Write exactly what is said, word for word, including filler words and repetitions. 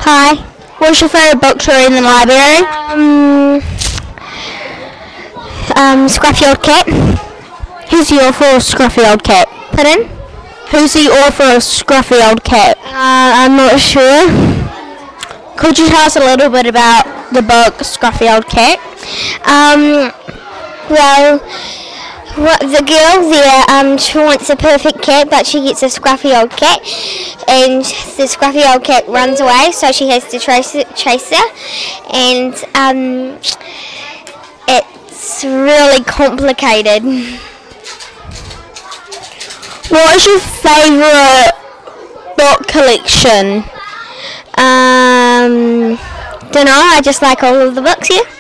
Hi. What's your favourite book to read in the library? Um, um, Scruffy Old Cat. Who's the author of Scruffy Old Cat? Pardon? Who's the author of Scruffy Old Cat? Uh, I'm not sure. Could you tell us a little bit about the book Scruffy Old Cat? Um, well, what, the girl there, um, she wants a perfect cat, but she gets a scruffy old cat, and the scruffy old cat runs away, so she has to chase it, chase her, and um, it's really complicated. What is your favourite book collection? Um, don't know. I just like all of the books here.